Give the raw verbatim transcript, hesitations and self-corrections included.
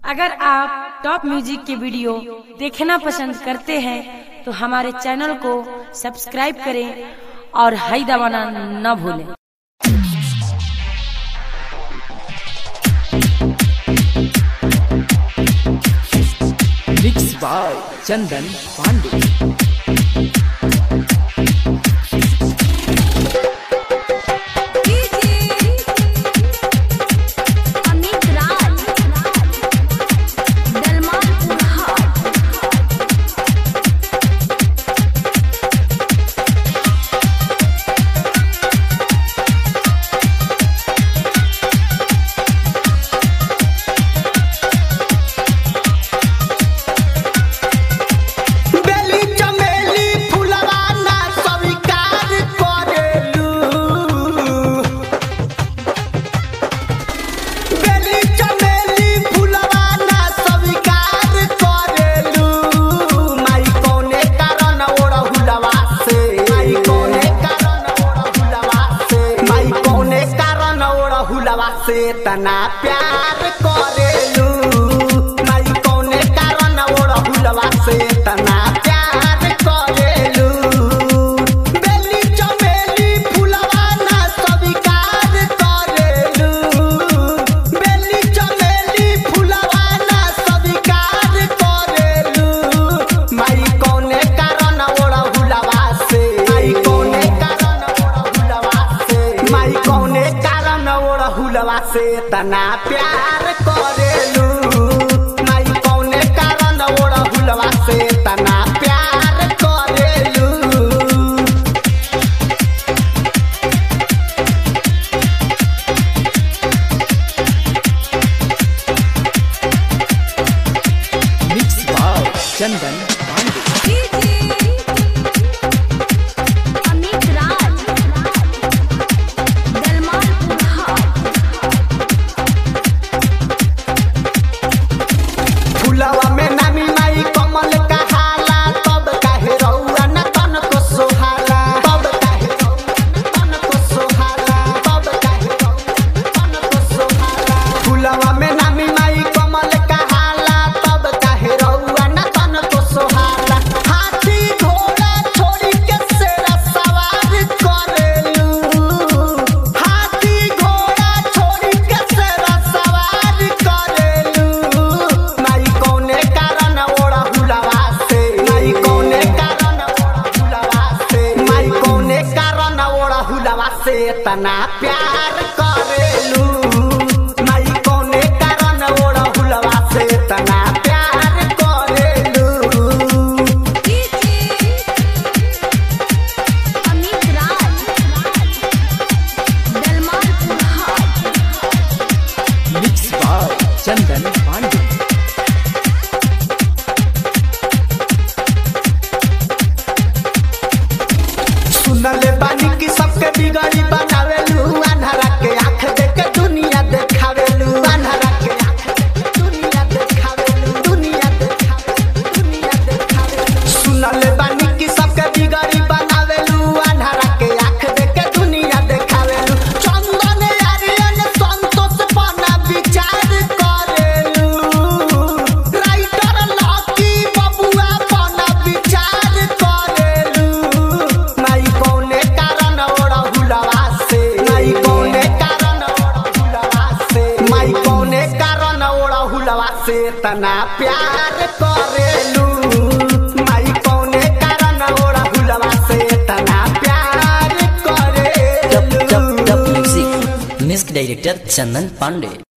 अगर आप top music के वीडियो देखना पसंद करते हैं तो हमारे चैनल को सब्सक्राइब करें और हाई दबाना न भूलें। Mix by Chandan Pandey. से तना प्यार करेलू माई कौने कारण ओढ़हुलवा से तना प्यार करेलू। बेली चमेली फुलवा ना स्वीकार करेलू। बेली चमेली फुलवा ना स्वीकार करेलू। माई कौने कारण ओढ़हुलवा से माई कौने कारण ओढ़हुलवा से माई कौने कारण ओढ़हुलवा से तना प्यार करेलू। माई कौने कारण ओढ़हुलवा से तना प्यार करेलू। Mix by Chandan Pandey. फुलवा में नामी माई कमल कहाला तब काहे रउआ न तन को सोहाला। तब काहे रउआ न तन को सोहाला। तब काहे रउआ न तन को सोहाला। फुलवा में नामी माई कमल कहाला तब काहे रउआ न तन को सोहाला। हाथी घोड़ा छोड़ी के शेरा सवार करेलू। हाथी घोड़ा छोड़ी के शेरा सवार करेलू। माई कौने कारण ओढ़हुलवा से माई कौने कारण ओढ़हुलवा से माई कौने कारण ओढ़हुलवा से तना प्यार करेलू। माई कौने कारण ओढ़हुलवा से तना प्यार करेलू। Mix by Chandan Pandey. सुनले बानी की सबके बिगड़ी बनावेलू। अन्हरा के आँख देके दुनिया देखावेलू। अन्हरा के आँख देके दुनिया देखावेलू। दुनिया देखावेलू। दुनिया देखावेलू। सुनले बानी की सबके बिगड़ी बनावेलू। अन्हरा के आँख देके दुनिया देखावेलू। चंदन आर्यन संतोष बना विचार करेलू। राइटर लकी बबुआ बना विचार करेलू। माई कौने कारण ओढ़हुलवा से माई कौने कारण ओढ़हुलवा से माई कौने कारण ओढ़हुलवा से तना प्यार करेलू। माई कौने कारण ओढ़हुलवा से तना प्यार करेलू। Top top music music director Chandan Pandey.